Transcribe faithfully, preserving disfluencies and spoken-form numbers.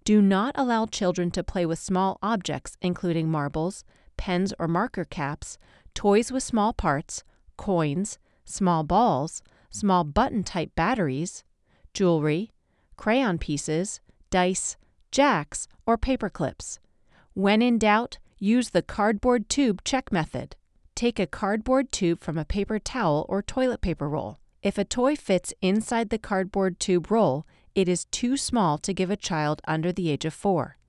Do not allow children to play with small objects, including marbles, pens or marker caps, toys with small parts, coins, small balls, small button-type batteries, jewelry, crayon pieces, dice, jacks, or paper clips. When in doubt, use the cardboard tube check method. Take a cardboard tube from a paper towel or toilet paper roll. If a toy fits inside the cardboard tube roll, it is too small to give a child under the age of four.